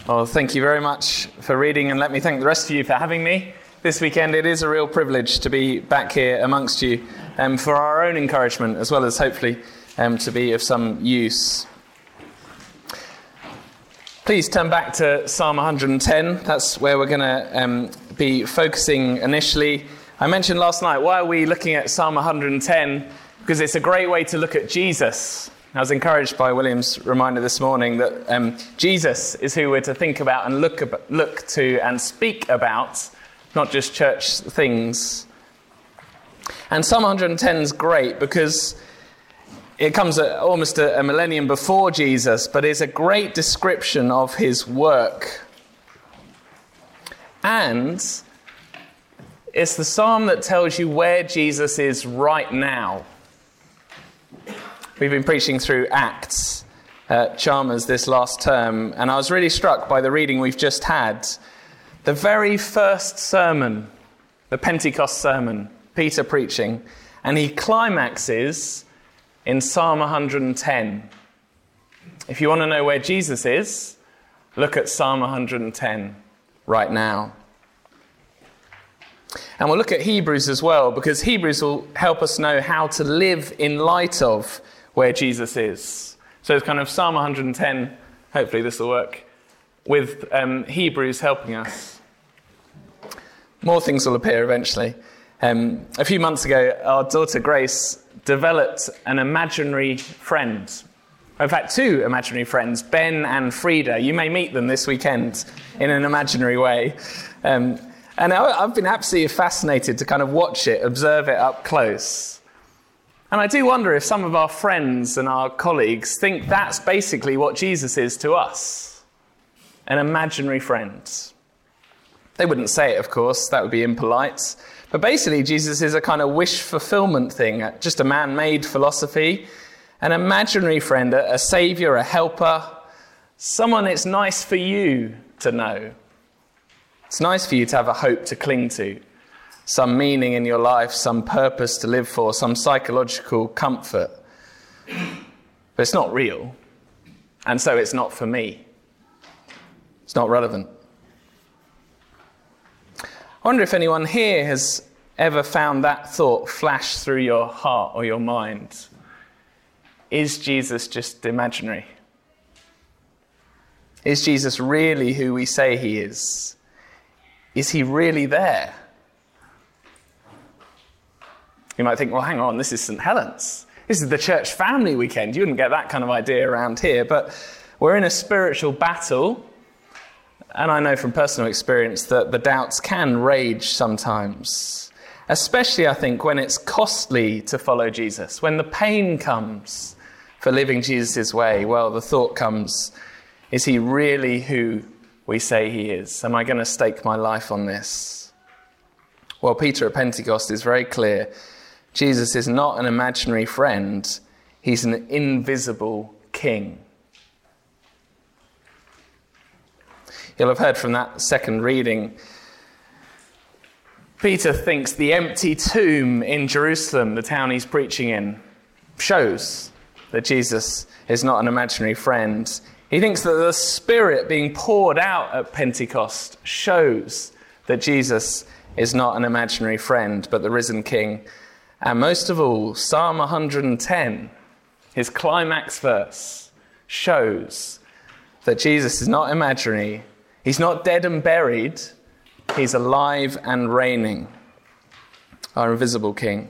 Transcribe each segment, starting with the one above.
Well, thank you very much for reading, and let me thank the rest of you for having me this weekend. It is a real privilege to be back here amongst you for our own encouragement, as well as hopefully to be of some use. Please turn back to Psalm 110. That's where we're going to be focusing initially. I mentioned last night, why are we looking at Psalm 110? Because it's a great way to look at Jesus. I was encouraged by William's reminder this morning that Jesus is who we're to think about and look to and speak about, not just church things. And Psalm 110 is great because it comes almost a millennium before Jesus, but it's a great description of his work. And it's the psalm that tells you where Jesus is right now. We've been preaching through Acts at Chalmers this last term, and I was really struck by the reading we've just had. The very first sermon, the Pentecost sermon, Peter preaching, and he climaxes in Psalm 110. If you want to know where Jesus is, look at Psalm 110 right now. And we'll look at Hebrews as well, because Hebrews will help us know how to live in light of where Jesus is. So it's kind of Psalm 110, hopefully this will work, with Hebrews helping us. More things will appear eventually. A few months ago, our daughter Grace developed an imaginary friend. In fact, two imaginary friends, Ben and Frida. You may meet them this weekend in an imaginary way. And I've been absolutely fascinated to kind of watch it, observe it up close. And I do wonder if some of our friends and our colleagues think that's basically what Jesus is to us. An imaginary friend. They wouldn't say it, of course, that would be impolite. But basically, Jesus is a kind of wish fulfillment thing, just a man-made philosophy, an imaginary friend, a saviour, a helper, someone it's nice for you to know. It's nice for you to have a hope to cling to, some meaning in your life, some purpose to live for, some psychological comfort. But it's not real, and so it's not for me. It's not relevant. I wonder if anyone here has ever found that thought flash through your heart or your mind. Is Jesus just imaginary? Is Jesus really who we say he is? Is he really there? You might think, well, hang on, this is St. Helens. This is the church family weekend. You wouldn't get that kind of idea around here. But we're in a spiritual battle. And I know from personal experience that the doubts can rage sometimes. Especially, I think, when it's costly to follow Jesus. When the pain comes for living Jesus' way, well, the thought comes, is he really who we say he is? Am I going to stake my life on this? Well, Peter at Pentecost is very clear. Jesus is not an imaginary friend. He's an invisible king. You'll have heard from that second reading. Peter thinks the empty tomb in Jerusalem, the town he's preaching in, shows that Jesus is not an imaginary friend. He thinks that the Spirit being poured out at Pentecost shows that Jesus is not an imaginary friend, but the risen King. And most of all, Psalm 110, his climax verse, shows that Jesus is not imaginary. He's not dead and buried. He's alive and reigning, our invisible King.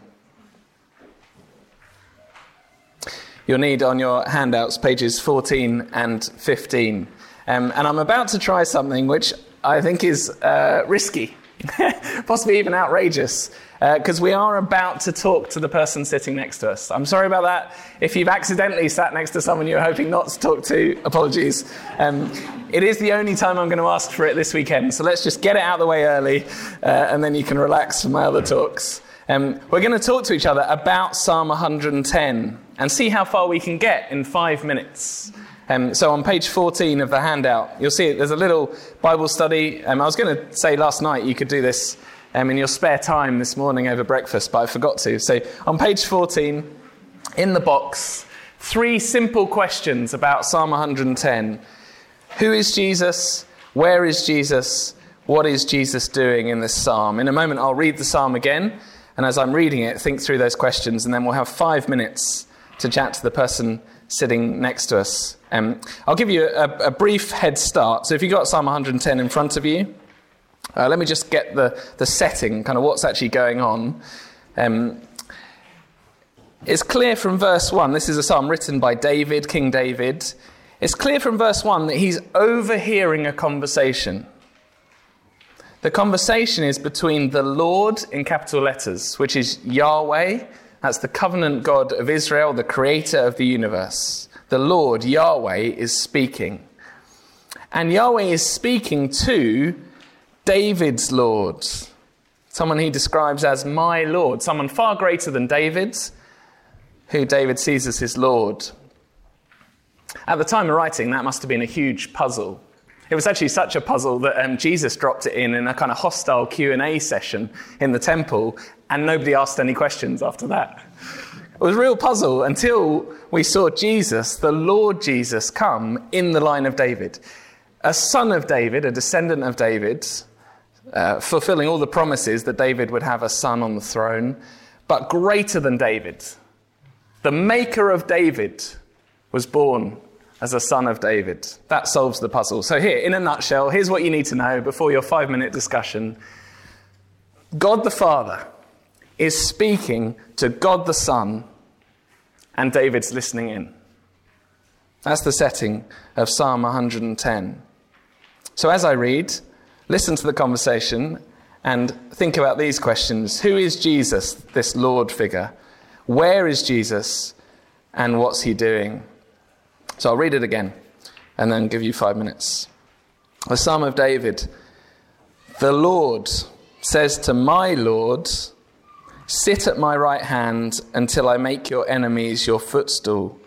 You'll need on your handouts pages 14 and 15. And I'm about to try something which I think is risky, possibly even outrageous, because we are about to talk to the person sitting next to us. I'm sorry about that. If you've accidentally sat next to someone you're hoping not to talk to, apologies. It is the only time I'm going to ask for it this weekend, so let's just get it out of the way early, and then you can relax from my other talks. We're going to talk to each other about Psalm 110 and see how far we can get in 5 minutes. So on page 14 of the handout, you'll see there's a little Bible study. I was going to say last night you could do this in your spare time this morning over breakfast, but I forgot to. So on page 14, in the box, 3 simple questions about Psalm 110. Who is Jesus? Where is Jesus? What is Jesus doing in this psalm? In a moment, I'll read the psalm again. And as I'm reading it, think through those questions. And then we'll have 5 minutes to chat to the person sitting next to us. I'll give you a brief head start. So if you've got Psalm 110 in front of you, let me just get the setting, kind of what's actually going on. It's clear from verse 1, this is a psalm written by David, King David. It's clear from verse 1 that he's overhearing a conversation. The conversation is between the Lord, in capital letters, which is Yahweh. That's the covenant God of Israel, the creator of the universe. The Lord, Yahweh, is speaking. And Yahweh is speaking to David's Lord, someone he describes as my Lord, someone far greater than David, who David sees as his Lord. At the time of writing, that must have been a huge puzzle. It was actually such a puzzle that Jesus dropped it in a kind of hostile Q&A session in the temple, and nobody asked any questions after that. It was a real puzzle until we saw Jesus, the Lord Jesus, come in the line of David. A son of David, a descendant of David, fulfilling all the promises that David would have a son on the throne, but greater than David. The maker of David was born as a son of David. That solves the puzzle. So here, in a nutshell, here's what you need to know before your 5-minute discussion. God the Father is speaking to God the Son, and David's listening in. That's the setting of Psalm 110. So as I read, listen to the conversation and think about these questions. Who is Jesus, this Lord figure? Where is Jesus, and what's he doing? So I'll read it again and then give you 5 minutes. The Psalm of David. The Lord says to my Lord, sit at my right hand until I make your enemies your footstool.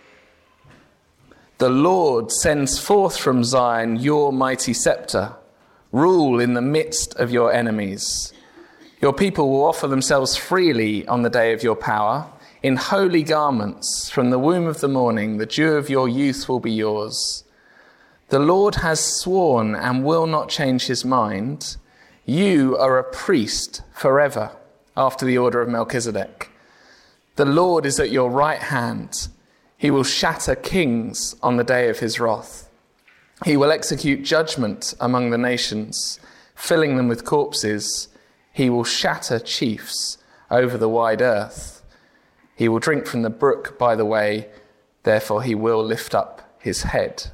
The Lord sends forth from Zion your mighty scepter. Rule in the midst of your enemies. Your people will offer themselves freely on the day of your power. In holy garments, from the womb of the morning, the dew of your youth will be yours. The Lord has sworn and will not change his mind. You are a priest forever, after the order of Melchizedek. The Lord is at your right hand. He will shatter kings on the day of his wrath. He will execute judgment among the nations, filling them with corpses. He will shatter chiefs over the wide earth. He will drink from the brook by the way, therefore he will lift up his head.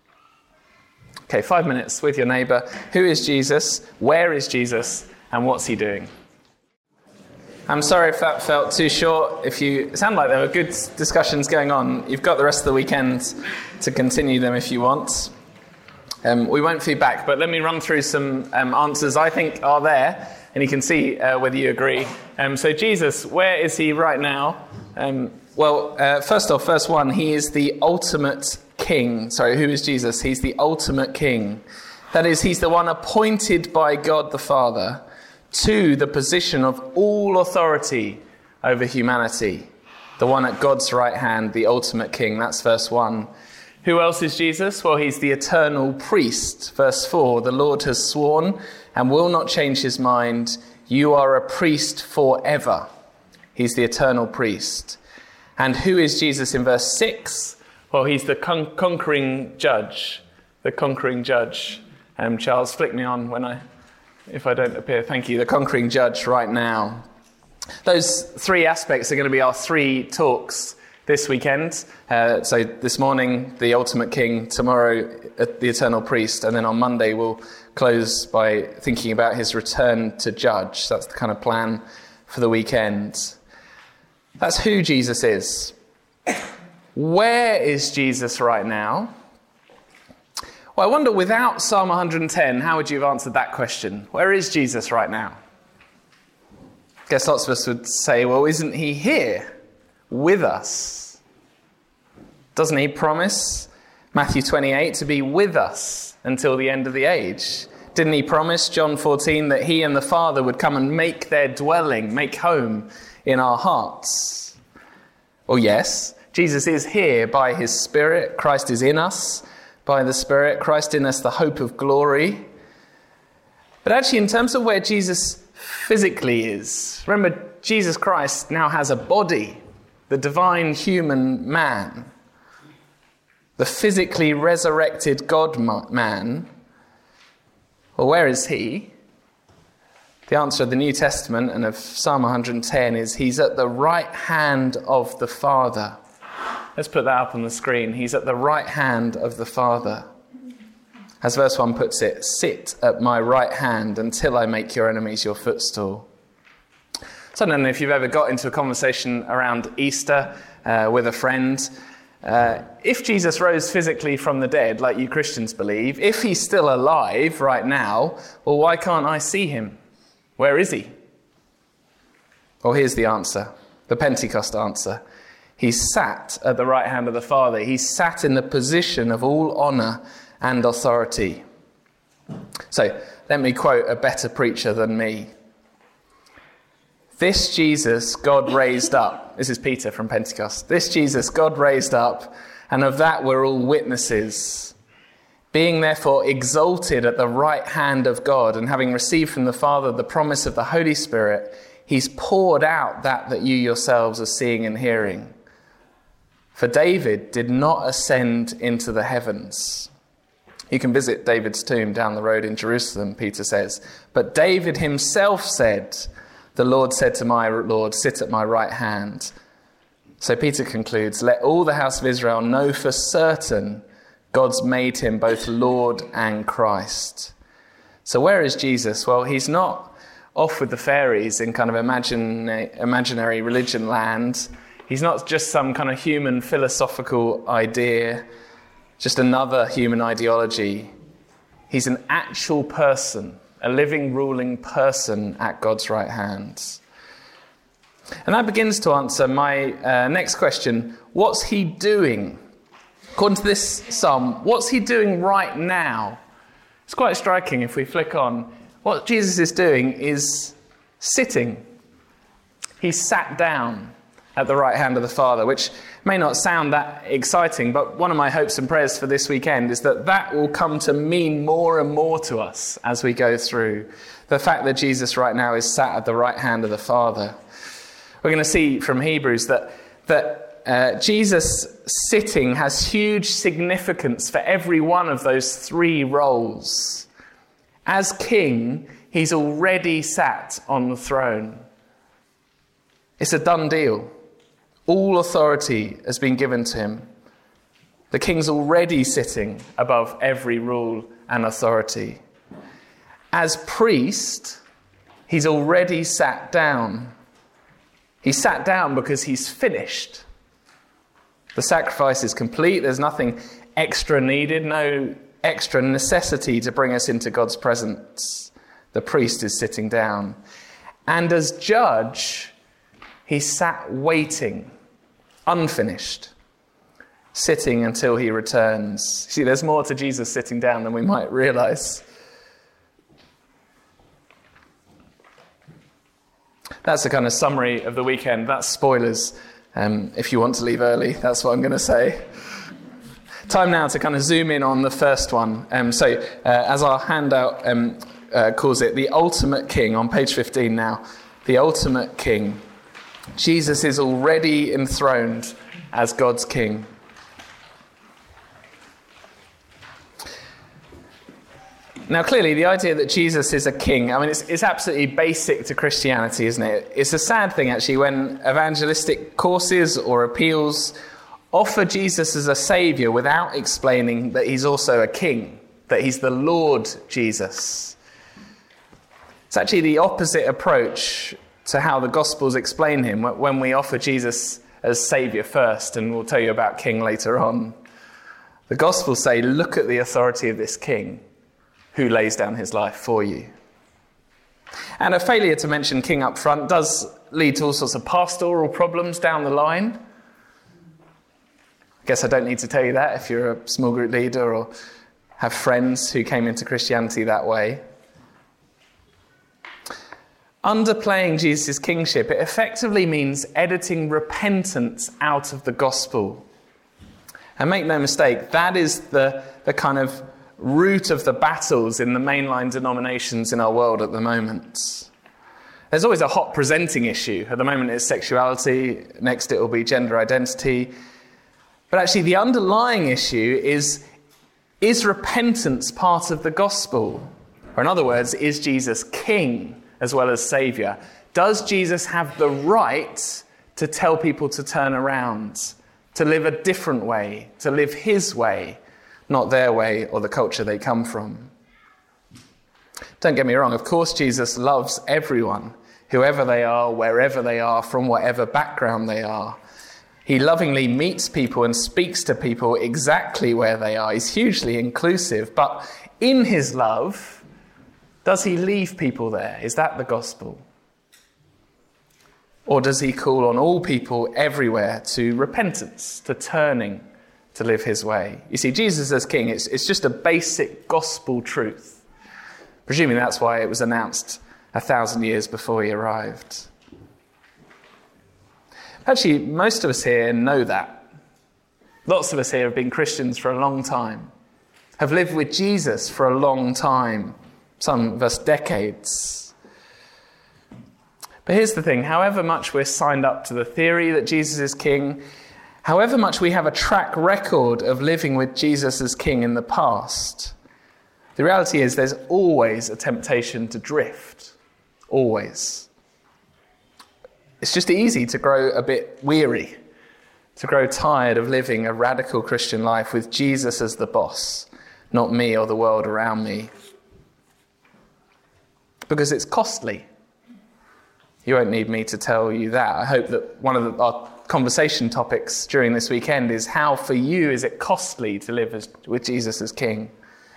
Okay, 5 minutes with your neighbour. Who is Jesus? Where is Jesus? And what's he doing? I'm sorry if that felt too short. It sounded like there were good discussions going on. You've got the rest of the weekend to continue them if you want. We won't feed back, but let me run through some answers I think are there. And you can see whether you agree. So Jesus, where is he right now? First off, verse 1, he is the ultimate king. Sorry, who is Jesus? He's the ultimate king. That is, he's the one appointed by God the Father to the position of all authority over humanity. The one at God's right hand, the ultimate king. That's verse 1. Who else is Jesus? Well, he's the eternal priest. Verse 4, the Lord has sworn and will not change his mind. You are a priest forever. He's the eternal priest. And who is Jesus in verse 6? Well, he's the conquering judge. The conquering judge. Charles, flick me on if I don't appear. Thank you. The conquering judge right now. Those 3 aspects are going to be our 3 talks this weekend. So this morning, the ultimate king, tomorrow, the eternal priest, and then on Monday we'll close by thinking about his return to judge. That's the kind of plan for the weekend. That's who Jesus is. Where is Jesus right now? Well, I wonder, without Psalm 110, how would you have answered that question? Where is Jesus right now? I guess lots of us would say, well, isn't he here with us? Doesn't he promise, Matthew 28, to be with us until the end of the age? Didn't he promise, John 14, that he and the Father would come and make their dwelling, make home in our hearts? Well, yes, Jesus is here by his Spirit. Christ is in us by the Spirit, Christ in us, the hope of glory. But actually, in terms of where Jesus physically is, remember, Jesus Christ now has a body, the divine human man, the physically resurrected God-man. Well, where is he? The answer of the New Testament and of Psalm 110 is he's at the right hand of the Father. Let's put that up on the screen. He's at the right hand of the Father. As verse 1 puts it, sit at my right hand until I make your enemies your footstool. So I don't know if you've ever got into a conversation around Easter with a friend. If Jesus rose physically from the dead, like you Christians believe, if he's still alive right now, well, why can't I see him? Where is he? Well, here's the answer, the Pentecost answer. He's sat at the right hand of the Father. He's sat in the position of all honour and authority. So, let me quote a better preacher than me. This Jesus God raised up. This is Peter from Pentecost. This Jesus God raised up, and of that we're all witnesses. Being therefore exalted at the right hand of God, and having received from the Father the promise of the Holy Spirit, he's poured out that you yourselves are seeing and hearing. For David did not ascend into the heavens. You can visit David's tomb down the road in Jerusalem, Peter says. But David himself said, the Lord said to my Lord, sit at my right hand. So Peter concludes, let all the house of Israel know for certain God's made him both Lord and Christ. So where is Jesus? Well, he's not off with the fairies in kind of imaginary religion land. He's not just some kind of human philosophical idea, just another human ideology. He's an actual person, a living, ruling person at God's right hand. And that begins to answer my next question. What's he doing? According to this psalm, what's he doing right now? It's quite striking if we flick on. What Jesus is doing is sitting. He's sat down at the right hand of the Father, which may not sound that exciting, but one of my hopes and prayers for this weekend is that will come to mean more and more to us as we go through. The fact that Jesus right now is sat at the right hand of the Father. We're going to see from Hebrews that Jesus sitting has huge significance for every one of those three roles. As king, he's already sat on the throne. It's a done deal. All authority has been given to him. The king's already sitting above every rule and authority. As priest, he's already sat down. He sat down because he's finished. The sacrifice is complete. There's nothing extra needed, no extra necessity to bring us into God's presence. The priest is sitting down. And as judge, he sat waiting, unfinished, sitting until he returns. See, there's more to Jesus sitting down than we might realize. That's a kind of summary of the weekend. That's spoilers. If you want to leave early, that's what I'm going to say. Time now to kind of zoom in on the first one. As our handout calls it, the ultimate king, on page 15 now, the ultimate king. Jesus is already enthroned as God's king. Now, clearly, the idea that Jesus is a king, it's absolutely basic to Christianity, isn't it? It's a sad thing, actually, when evangelistic courses or appeals offer Jesus as a saviour without explaining that he's also a king, that he's the Lord Jesus. It's actually the opposite approach to how the Gospels explain him when we offer Jesus as saviour first, and we'll tell you about king later on. The Gospels say, look at the authority of this king who lays down his life for you. And a failure to mention king up front does lead to all sorts of pastoral problems down the line. I guess I don't need to tell you that if you're a small group leader or have friends who came into Christianity that way. Underplaying Jesus' kingship, it effectively means editing repentance out of the gospel. And make no mistake, that is the kind of root of the battles in the mainline denominations in our world at the moment. There's always a hot presenting issue. At the moment it's sexuality, next it will be gender identity. But actually the underlying issue is repentance part of the gospel? Or in other words, is Jesus king as well as saviour? Does Jesus have the right to tell people to turn around, to live a different way, to live his way, not their way or the culture they come from? Don't get me wrong, of course Jesus loves everyone, whoever they are, wherever they are, from whatever background they are. He lovingly meets people and speaks to people exactly where they are. He's hugely inclusive, but in his love, does he leave people there? Is that the gospel? Or does he call on all people everywhere to repentance, to turning, to live his way? You see, Jesus as king, it's just a basic gospel truth. Presuming that's why it was announced 1,000 years before he arrived. Actually, most of us here know that. Lots of us here have been Christians for a long time, have lived with Jesus for a long time, some of us decades. But here's the thing, however much we're signed up to the theory that Jesus is king, however much we have a track record of living with Jesus as king in the past, the reality is there's always a temptation to drift. Always. It's just easy to grow a bit weary, to grow tired of living a radical Christian life with Jesus as the boss, not me or the world around me. Because it's costly. You won't need me to tell you that. I hope that one of our conversation topics during this weekend is how for you is it costly to live with Jesus as king?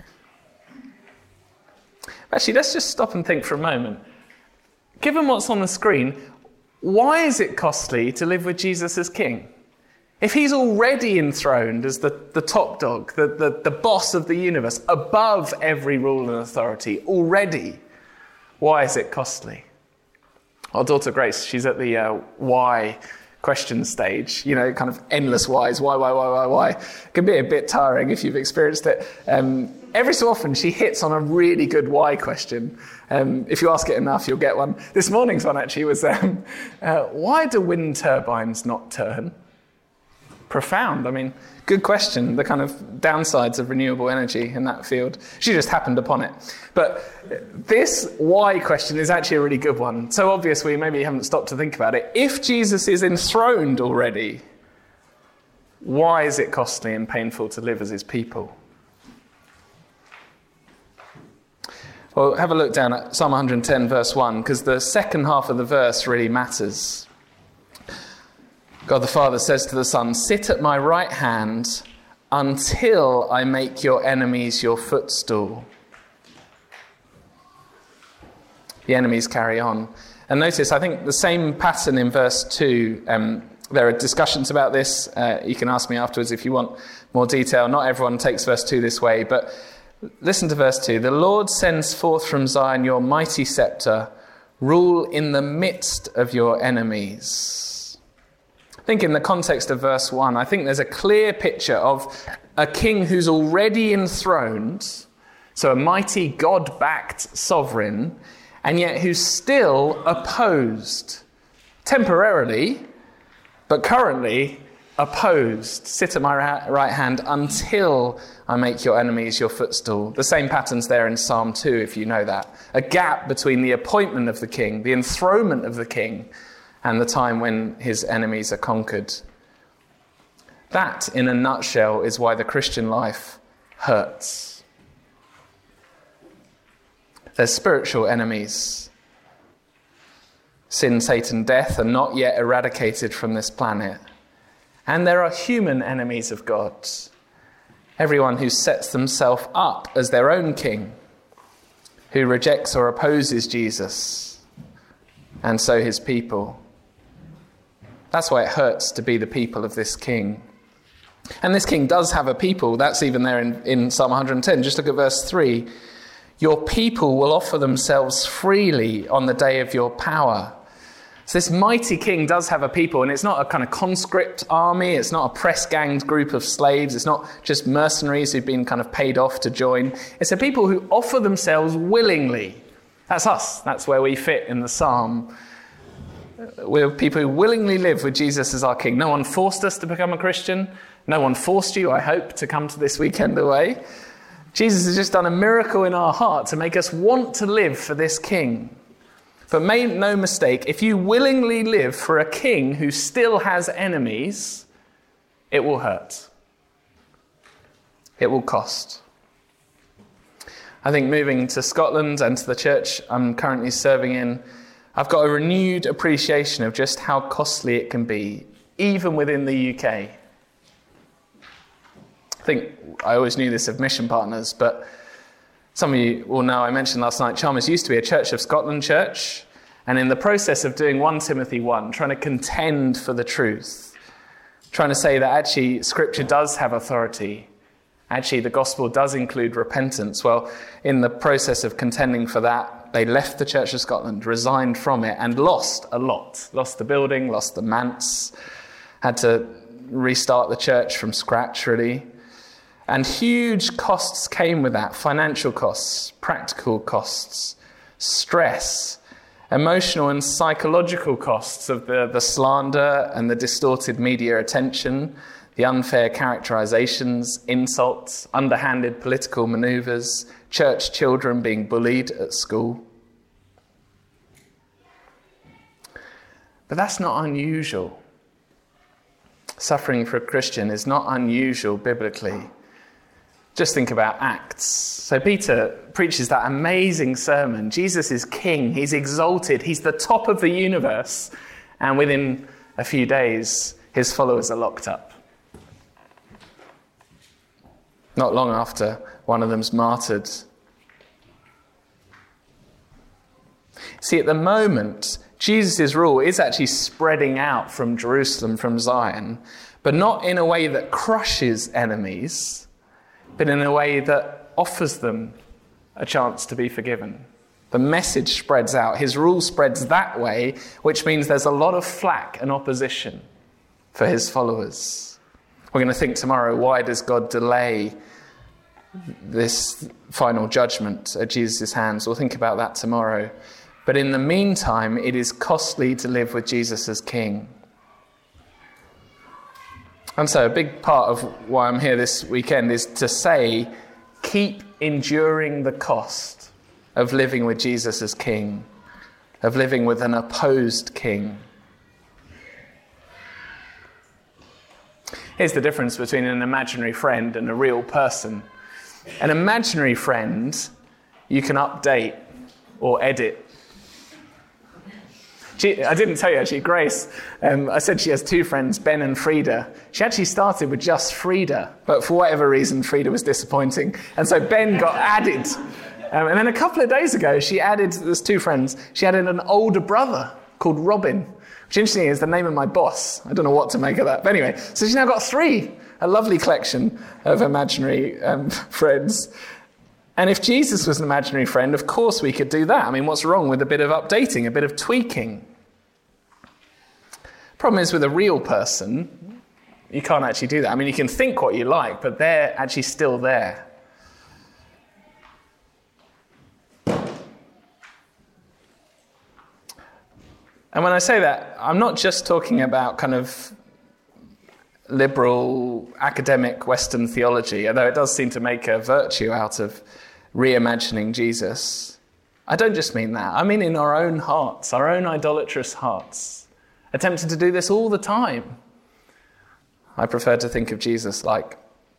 Actually, let's just stop and think for a moment. Given what's on the screen, why is it costly to live with Jesus as king? If he's already enthroned as the top dog, the boss of the universe, above every rule and authority, already, why is it costly? Our daughter Grace, she's at the why question stage, kind of endless whys. Why? It can be a bit tiring if you've experienced it. Every so often she hits on a really good why question. If you ask it enough, you'll get one. This morning's one actually was, why do wind turbines not turn? Profound. I mean, good question. The kind of downsides of renewable energy in that field. She just happened upon it. But this why question is actually a really good one. So obvious we maybe haven't stopped to think about it. If Jesus is enthroned already, why is it costly and painful to live as his people? Well, have a look down at Psalm 110 verse 1, because the second half of the verse really matters. God the Father says to the Son, "Sit at my right hand until I make your enemies your footstool." The enemies carry on. And notice, I think the same pattern in verse 2, there are discussions about this. You can ask me afterwards if you want more detail. Not everyone takes verse 2 this way, but listen to verse 2. "The Lord sends forth from Zion your mighty scepter, rule in the midst of your enemies." I think in the context of verse 1, I think there's a clear picture of a king who's already enthroned, so a mighty God-backed sovereign, and yet who's still opposed, temporarily, but currently opposed. "Sit at my right hand until I make your enemies your footstool." The same pattern's there in Psalm 2, if you know that. A gap between the appointment of the king, the enthronement of the king, and the time when his enemies are conquered. That, in a nutshell, is why the Christian life hurts. There's spiritual enemies. Sin, Satan, death are not yet eradicated from this planet. And there are human enemies of God. Everyone who sets themselves up as their own king, who rejects or opposes Jesus, and so his people. That's why it hurts to be the people of this king. And this king does have a people. That's even there in Psalm 110. Just look at verse 3. "Your people will offer themselves freely on the day of your power." So this mighty king does have a people, and it's not a kind of conscript army. It's not a press-ganged group of slaves. It's not just mercenaries who've been kind of paid off to join. It's a people who offer themselves willingly. That's us. That's where we fit in the psalm. We're people who willingly live with Jesus as our king. No one forced us to become a Christian. No one forced you, I hope, to come to this weekend away. Jesus has just done a miracle in our heart to make us want to live for this king. But make no mistake, if you willingly live for a king who still has enemies, it will hurt. It will cost. I think moving to Scotland and to the church I'm currently serving in, I've got a renewed appreciation of just how costly it can be, even within the UK. I think I always knew this of mission partners, but some of you will know I mentioned last night, Chalmers used to be a Church of Scotland church, and in the process of doing 1 Timothy 1, trying to contend for the truth, trying to say that actually Scripture does have authority, actually the gospel does include repentance. Well, in the process of contending for that, they left the Church of Scotland, resigned from it, and lost a lot. Lost the building, lost the manse, had to restart the church from scratch, really. And huge costs came with that, financial costs, practical costs, stress, emotional and psychological costs of the slander and the distorted media attention, the unfair characterizations, insults, underhanded political maneuvers, church children being bullied at school. But that's not unusual. Suffering for a Christian is not unusual biblically. Just think about Acts. So Peter preaches that amazing sermon. Jesus is king. He's exalted. He's the top of the universe. And within a few days, his followers are locked up. Not long after, one of them's martyred. See, at the moment, Jesus' rule is actually spreading out from Jerusalem, from Zion, but not in a way that crushes enemies, but in a way that offers them a chance to be forgiven. The message spreads out. His rule spreads that way, which means there's a lot of flack and opposition for his followers. We're going to think tomorrow, why does God delay this final judgment at Jesus' hands? We'll think about that tomorrow. But in the meantime, it is costly to live with Jesus as king. And so a big part of why I'm here this weekend is to say, keep enduring the cost of living with Jesus as king, of living with an opposed king. Here's the difference between an imaginary friend and a real person. An imaginary friend, you can update or edit. I didn't tell you, actually, Grace, I said she has two friends, Ben and Frida. She actually started with just Frida, but for whatever reason, Frida was disappointing. And so Ben got added. And then a couple of days ago, there's two friends, she added an older brother called Robin, which interestingly is the name of my boss. I don't know what to make of that. But anyway, so she's now got three, a lovely collection of imaginary friends. And if Jesus was an imaginary friend, of course we could do that. I mean, what's wrong with a bit of updating, a bit of tweaking? Problem is, with a real person, you can't actually do that. I mean, you can think what you like, but they're actually still there. And when I say that, I'm not just talking about kind of liberal, academic Western theology, although it does seem to make a virtue out of reimagining Jesus. I don't just mean that. I mean in our own hearts, our own idolatrous hearts, attempting to do this all the time. I prefer to think of Jesus like.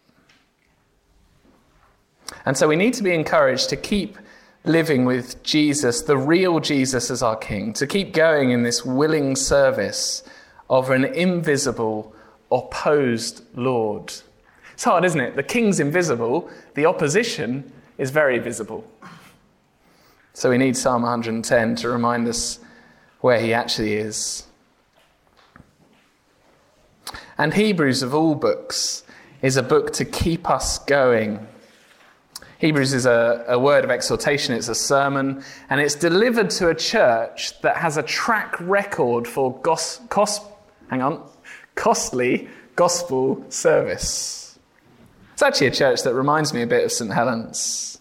And so we need to be encouraged to keep living with Jesus, the real Jesus, as our King, to keep going in this willing service of an invisible, opposed Lord. It's hard, isn't it? The King's invisible, the opposition is very visible. So we need Psalm 110 to remind us where he actually is. And Hebrews, of all books, is a book to keep us going. Hebrews is a word of exhortation, it's a sermon, and it's delivered to a church that has a track record for costly gospel service. It's actually a church that reminds me a bit of St. Helens.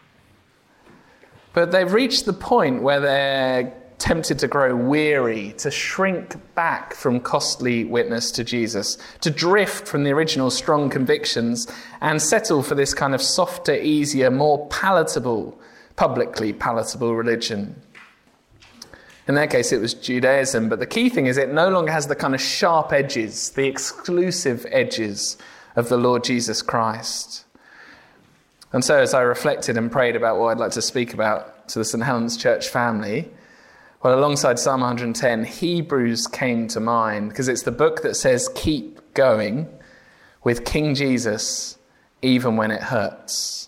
But they've reached the point where they're tempted to grow weary, to shrink back from costly witness to Jesus, to drift from the original strong convictions and settle for this kind of softer, easier, more palatable, publicly palatable religion. In their case, it was Judaism, but the key thing is it no longer has the kind of sharp edges, the exclusive edges of the Lord Jesus Christ. And so as I reflected and prayed about what I'd like to speak about to the St. Helens Church family, well, alongside Psalm 110, Hebrews came to mind, because it's the book that says, keep going with King Jesus, even when it hurts.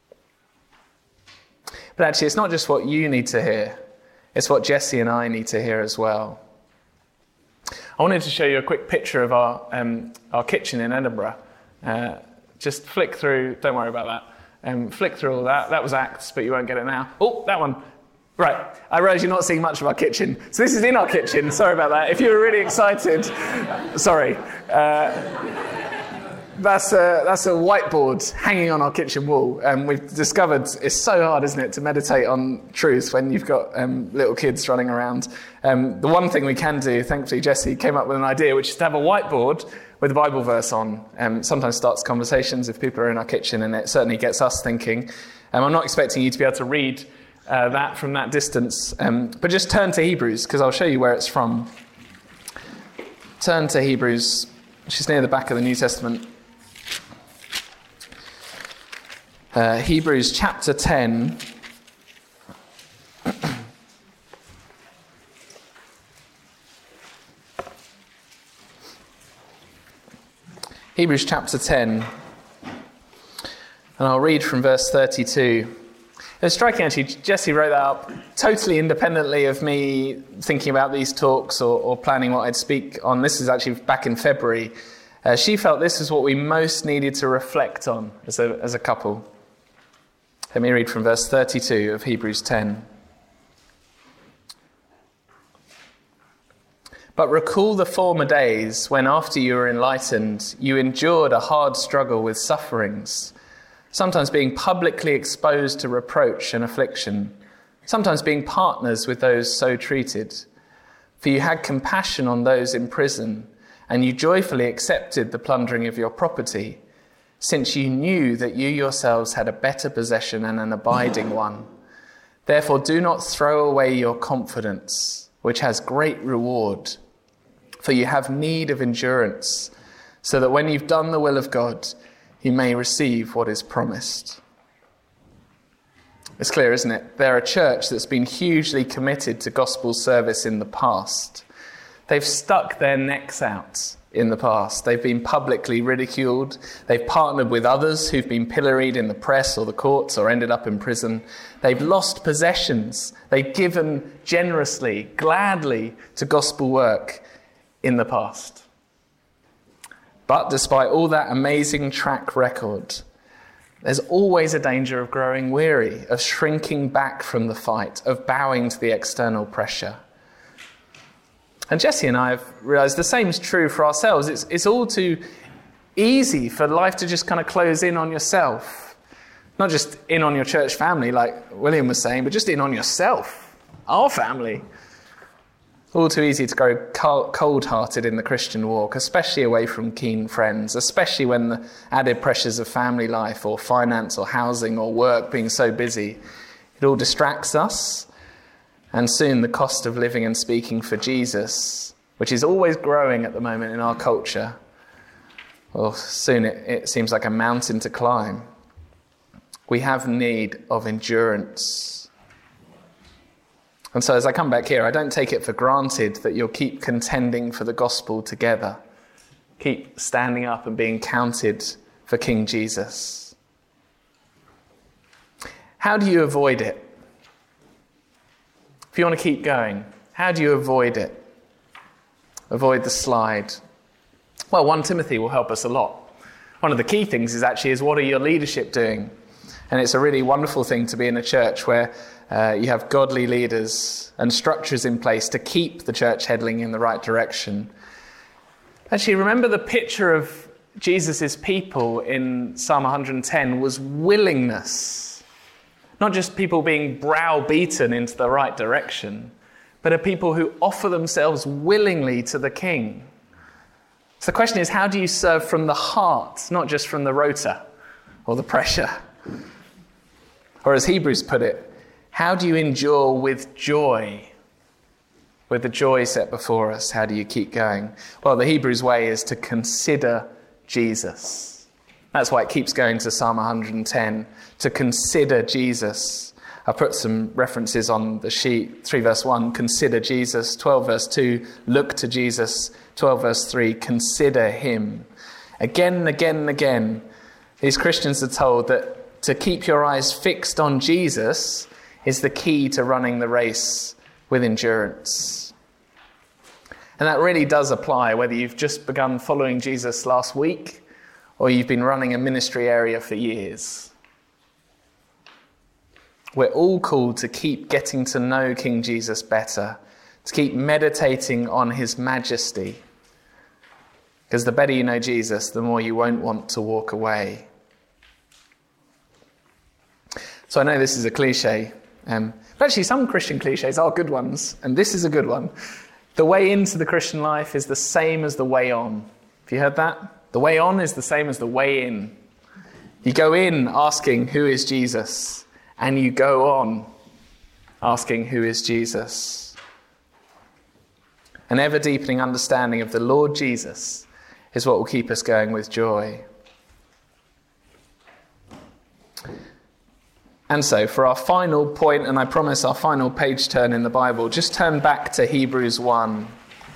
But actually, it's not just what you need to hear. It's what Jesse and I need to hear as well. I wanted to show you a quick picture of our kitchen in Edinburgh. Just flick through, don't worry about that. Flick through all that. That was Acts, but you won't get it now. Oh, that one. Right, I realise you're not seeing much of our kitchen. So this is in our kitchen, sorry about that. If you were really excited, sorry. That's a whiteboard hanging on our kitchen wall. We've discovered it's so hard, isn't it, to meditate on truth when you've got little kids running around. The one thing we can do, thankfully Jesse came up with an idea, which is to have a whiteboard with a Bible verse on. Sometimes starts conversations if people are in our kitchen, and it certainly gets us thinking. I'm not expecting you to be able to read that from that distance, but just turn to Hebrews, because I'll show you where it's from. Turn to Hebrews, which is near the back of the New Testament. Hebrews chapter 10. Hebrews chapter 10. And I'll read from verse 32. It's striking, actually. Jessie wrote that up totally independently of me thinking about these talks or planning what I'd speak on. This is actually back in February. She felt this is what we most needed to reflect on as a couple. Let me read from verse 32 of Hebrews 10. But recall the former days when, after you were enlightened, you endured a hard struggle with sufferings, sometimes being publicly exposed to reproach and affliction, sometimes being partners with those so treated. For you had compassion on those in prison, and you joyfully accepted the plundering of your property, since you knew that you yourselves had a better possession and an abiding one. Therefore do not throw away your confidence, which has great reward, for you have need of endurance, so that when you've done the will of God, you may receive what is promised. It's clear, isn't it? They're a church that's been hugely committed to gospel service in the past. They've stuck their necks out in the past. They've been publicly ridiculed. They've partnered with others who've been pilloried in the press or the courts or ended up in prison. They've lost possessions. They've given generously, gladly to gospel work in the past. But despite all that amazing track record, there's always a danger of growing weary, of shrinking back from the fight, of bowing to the external pressure. And Jesse and I have realised the same is true for ourselves. It's all too easy for life to just kind of close in on yourself. Not just in on your church family, like William was saying, but just in on yourself, our family. All too easy to grow cold-hearted in the Christian walk, especially away from keen friends, especially when the added pressures of family life or finance or housing or work being so busy. It all distracts us. And soon the cost of living and speaking for Jesus, which is always growing at the moment in our culture, well, soon it seems like a mountain to climb. We have need of endurance. And so as I come back here, I don't take it for granted that you'll keep contending for the gospel together. Keep standing up and being counted for King Jesus. How do you avoid it? If you want to keep going, how do you avoid it? Avoid the slide. Well, 1 Timothy will help us a lot. One of the key things is what are your leadership doing? And it's a really wonderful thing to be in a church where you have godly leaders and structures in place to keep the church heading in the right direction. Actually, remember the picture of Jesus' people in Psalm 110 was willingness. Not just people being browbeaten into the right direction, but a people who offer themselves willingly to the King. So the question is, how do you serve from the heart, not just from the rota or the pressure? Or as Hebrews put it, how do you endure with joy? With the joy set before us, how do you keep going? Well, the Hebrews way is to consider Jesus. That's why it keeps going to Psalm 110, to consider Jesus. I put some references on the sheet. 3 verse 1, consider Jesus. 12 verse 2, look to Jesus. 12 verse 3, consider him. Again and again and again, these Christians are told that to keep your eyes fixed on Jesus is the key to running the race with endurance. And that really does apply whether you've just begun following Jesus last week or you've been running a ministry area for years. We're all called to keep getting to know King Jesus better, to keep meditating on his majesty. Because the better you know Jesus, the more you won't want to walk away. So I know this is a cliche, but actually some Christian cliches are good ones, and this is a good one. The way into the Christian life is the same as the way on. Have you heard that? The way on is the same as the way in. You go in asking, who is Jesus? And you go on asking, who is Jesus? An ever-deepening understanding of the Lord Jesus is what will keep us going with joy. And so, for our final point, and I promise our final page turn in the Bible, just turn back to Hebrews 1.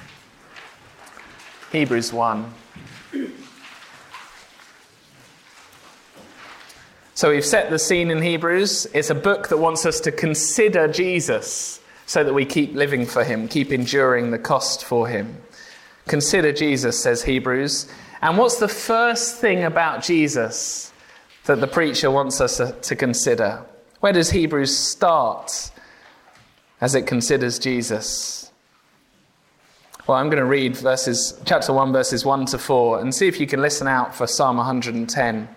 Hebrews 1. So we've set the scene in Hebrews. It's a book that wants us to consider Jesus so that we keep living for him, keep enduring the cost for him. Consider Jesus, says Hebrews. And what's the first thing about Jesus that the preacher wants us to consider? Where does Hebrews start as it considers Jesus? Well, I'm going to read chapter 1, verses 1 to 4, and see if you can listen out for Psalm 110.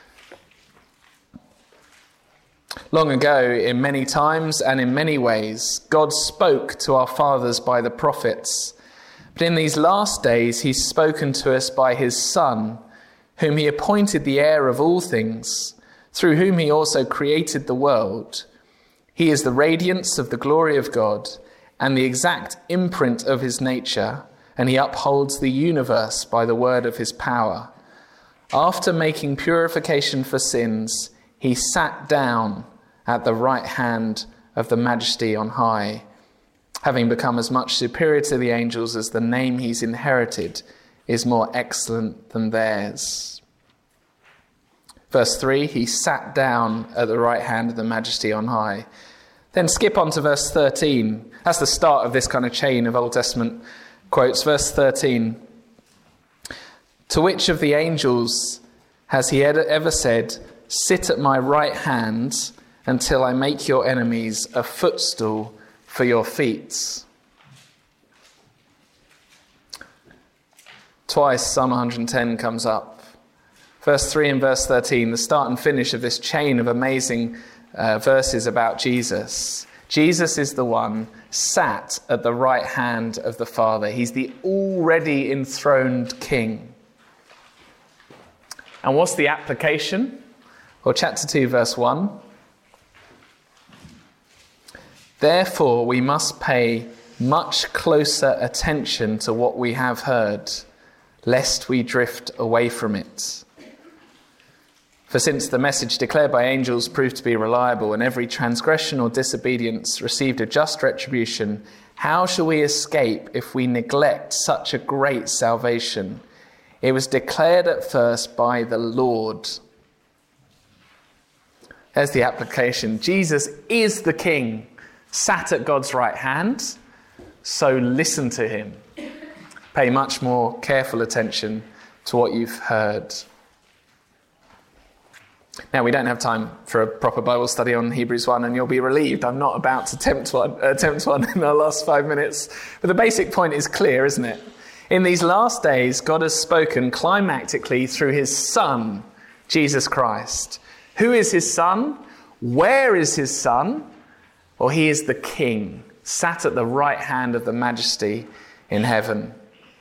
Long ago, in many times and in many ways, God spoke to our fathers by the prophets. But in these last days, he's spoken to us by his Son, whom he appointed the heir of all things, through whom he also created the world. He is the radiance of the glory of God and the exact imprint of his nature, and he upholds the universe by the word of his power. After making purification for sins, he sat down at the right hand of the Majesty on high, having become as much superior to the angels as the name he's inherited is more excellent than theirs. Verse 3, he sat down at the right hand of the Majesty on high. Then skip on to verse 13. That's the start of this kind of chain of Old Testament quotes. Verse 13. To which of the angels has he ever said, sit at my right hand until I make your enemies a footstool for your feet? Twice Psalm 110 comes up. Verse 3 and verse 13, the start and finish of this chain of amazing verses about Jesus. Jesus is the one sat at the right hand of the Father. He's the already enthroned King. And what's the application? Well, chapter 2, verse 1. Therefore, we must pay much closer attention to what we have heard, lest we drift away from it. For since the message declared by angels proved to be reliable, and every transgression or disobedience received a just retribution, how shall we escape if we neglect such a great salvation? It was declared at first by the Lord. There's the application. Jesus is the King, sat at God's right hand, so listen to him. Pay much more careful attention to what you've heard. Now, we don't have time for a proper Bible study on Hebrews 1, and you'll be relieved I'm not about to attempt one in our last 5 minutes. But the basic point is clear, isn't it? In these last days, God has spoken climactically through his Son, Jesus Christ. Who is his Son? Where is his Son? Well, he is the King, sat at the right hand of the Majesty in heaven.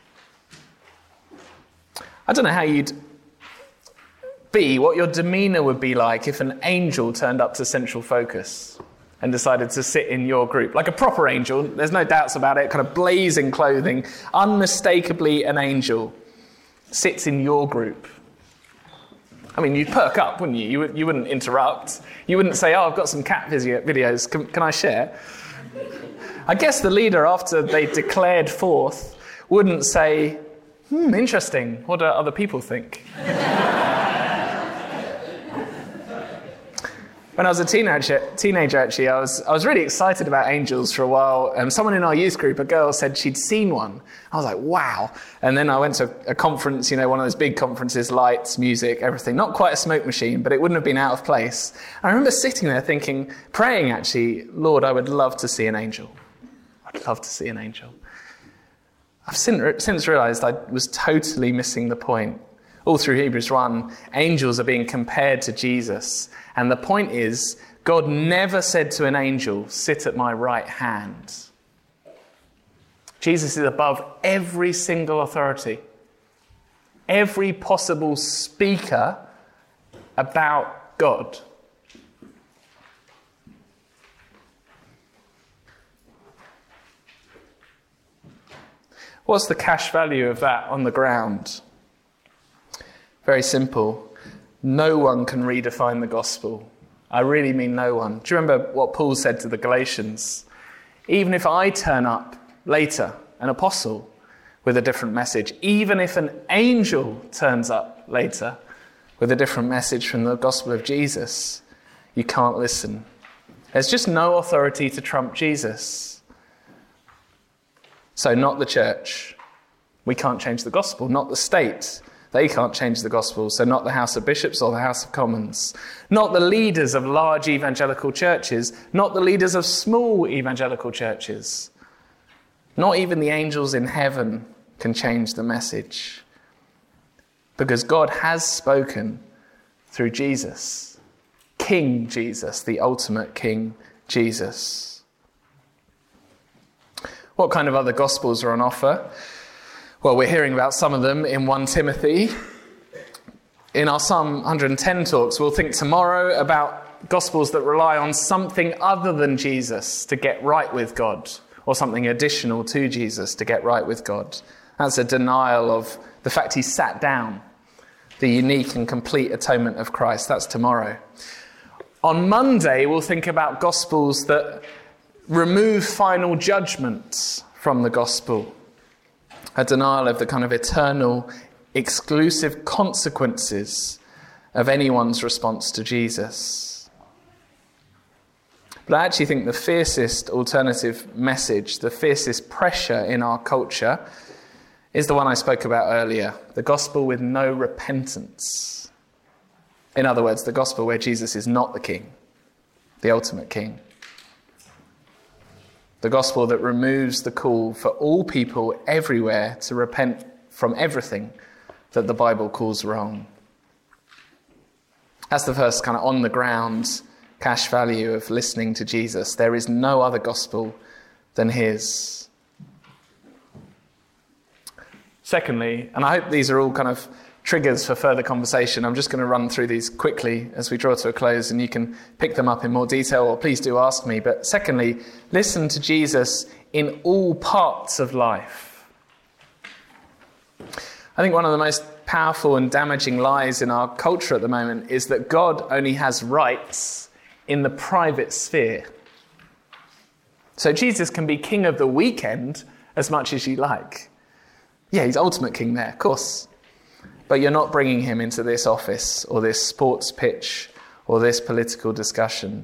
I don't know how you'd be, what your demeanour would be like if an angel turned up to Central Focus and decided to sit in your group. Like a proper angel, there's no doubts about it, kind of blazing clothing, unmistakably an angel, sits in your group. I mean, you'd perk up, wouldn't you? You wouldn't interrupt. You wouldn't say, I've got some cat videos, can I share? I guess the leader, after they declared forth, wouldn't say, interesting, what do other people think? When I was a teenager, actually, I was really excited about angels for a while. Someone in our youth group, a girl, said she'd seen one. I was like, wow. And then I went to a conference, one of those big conferences, lights, music, everything. Not quite a smoke machine, but it wouldn't have been out of place. I remember sitting there thinking, praying actually, Lord, I would love to see an angel. I'd love to see an angel. I've since realised I was totally missing the point. All through Hebrews 1, angels are being compared to Jesus. And the point is, God never said to an angel, sit at my right hand. Jesus is above every single authority, every possible speaker about God. What's the cash value of that on the ground? Very simple. No one can redefine the gospel. I really mean no one. Do you remember what Paul said to the Galatians? Even if I turn up later, an apostle, with a different message, even if an angel turns up later with a different message from the gospel of Jesus, you can't listen. There's just no authority to trump Jesus. So not the church. We can't change the gospel. Not the state. They can't change the gospel, so not the House of Bishops or the House of Commons. Not the leaders of large evangelical churches, not the leaders of small evangelical churches. Not even the angels in heaven can change the message. Because God has spoken through Jesus. King Jesus, the ultimate King Jesus. What kind of other gospels are on offer? Well, we're hearing about some of them in 1 Timothy. In our Psalm 110 talks, we'll think tomorrow about gospels that rely on something other than Jesus to get right with God, or something additional to Jesus to get right with God. That's a denial of the fact he sat down, the unique and complete atonement of Christ. That's tomorrow. On Monday, we'll think about gospels that remove final judgment from the gospel. A denial of the kind of eternal, exclusive consequences of anyone's response to Jesus. But I actually think the fiercest alternative message, the fiercest pressure in our culture, is the one I spoke about earlier, the gospel with no repentance. In other words, the gospel where Jesus is not the king, the ultimate king. The gospel that removes the call for all people everywhere to repent from everything that the Bible calls wrong. That's the first kind of on-the-ground cash value of listening to Jesus. There is no other gospel than his. Secondly, and I hope these are all kind of triggers for further conversation. I'm just going to run through these quickly as we draw to a close, and you can pick them up in more detail, or please do ask me. But secondly, listen to Jesus in all parts of life. I think one of the most powerful and damaging lies in our culture at the moment is that God only has rights in the private sphere. So Jesus can be king of the weekend as much as you like. Yeah, he's ultimate king there, of course. But you're not bringing him into this office or this sports pitch or this political discussion.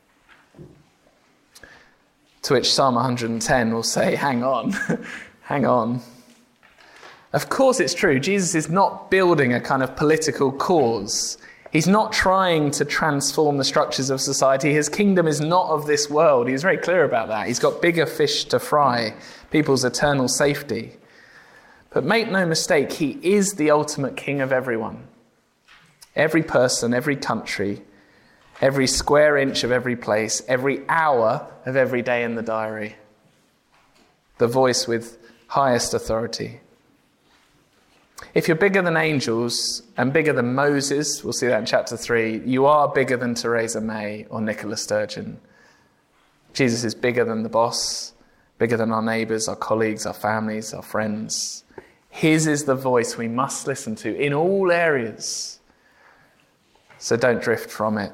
To which Psalm 110 will say, hang on, hang on. Of course it's true, Jesus is not building a kind of political cause He's not trying to transform the structures of society. His kingdom is not of this world. He's very clear about that. He's got bigger fish to fry, people's eternal safety. But make no mistake, he is the ultimate king of everyone. Every person, every country, every square inch of every place, every hour of every day in the diary. The voice with highest authority. If you're bigger than angels and bigger than Moses, we'll see that in chapter 3, you are bigger than Theresa May or Nicola Sturgeon. Jesus is bigger than the boss, bigger than our neighbours, our colleagues, our families, our friends. His is the voice we must listen to in all areas. So don't drift from it.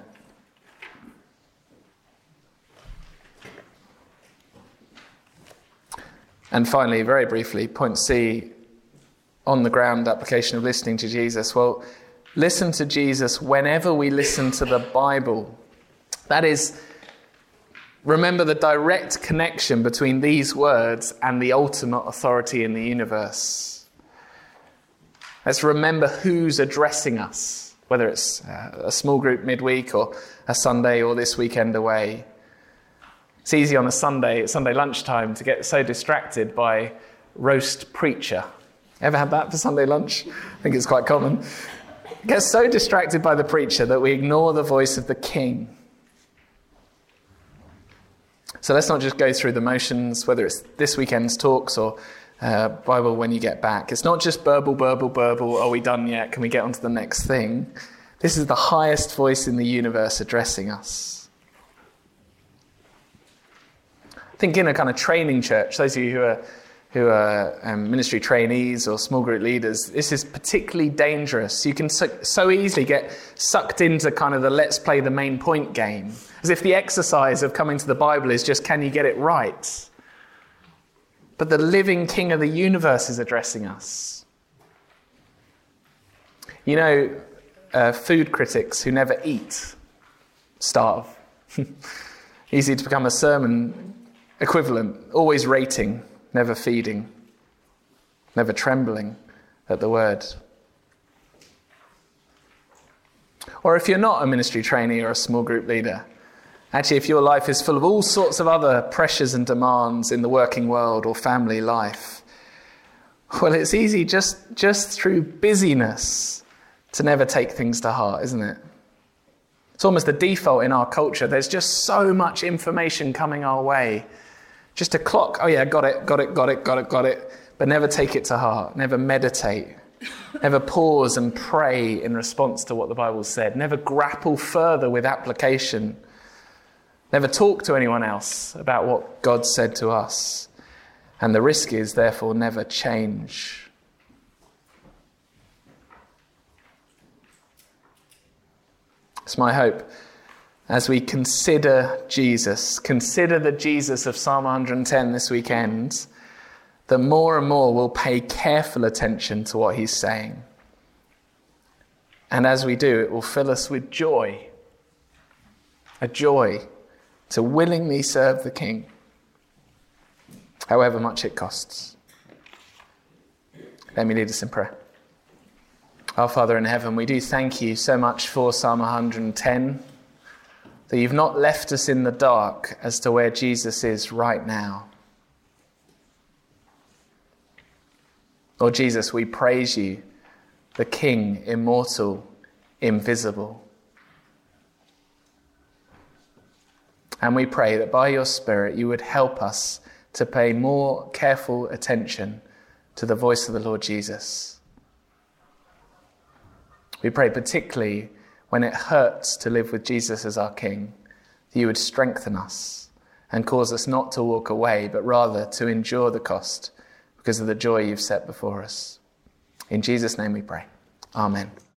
And finally, very briefly, point C, on the ground application of listening to Jesus. Well, listen to Jesus whenever we listen to the Bible. That is, remember the direct connection between these words and the ultimate authority in the universe. Let's remember who's addressing us, whether it's a small group midweek or a Sunday or this weekend away. It's easy on a Sunday lunchtime, to get so distracted by roast preacher. Ever had that for Sunday lunch? I think it's quite common. Get so distracted by the preacher that we ignore the voice of the King. So let's not just go through the motions, whether it's this weekend's talks or Bible when you get back. It's not just burble, burble, burble. Are we done yet? Can we get on to the next thing? This is the highest voice in the universe addressing us. I think in a kind of training church, those of you who are ministry trainees or small group leaders, this is particularly dangerous. You can so easily get sucked into kind of the let's play the main point game, as if the exercise of coming to the Bible is just, can you get it right? But the living King of the universe is addressing us. You know, food critics who never eat starve. Easy to become a sermon equivalent, always rating, never feeding, never trembling at the word. Or if you're not a ministry trainee or a small group leader, actually if your life is full of all sorts of other pressures and demands in the working world or family life, well, it's easy just through busyness to never take things to heart, isn't it? It's almost the default in our culture. There's just so much information coming our way. Just a clock, oh yeah, got it, but never take it to heart, never meditate, never pause and pray in response to what the Bible said, never grapple further with application, never talk to anyone else about what God said to us, and the risk is, therefore, never change. It's my hope, as we consider Jesus, consider the Jesus of Psalm 110 this weekend, that more and more we'll pay careful attention to what he's saying. And as we do, it will fill us with joy, a joy to willingly serve the King, however much it costs. Let me lead us in prayer. Our Father in heaven, we do thank you so much for Psalm 110, that you've not left us in the dark as to where Jesus is right now. Lord Jesus, we praise you, the King, immortal, invisible. And we pray that by your Spirit you would help us to pay more careful attention to the voice of the Lord Jesus. We pray particularly when it hurts to live with Jesus as our King, that you would strengthen us and cause us not to walk away, but rather to endure the cost because of the joy you've set before us. In Jesus' name we pray. Amen.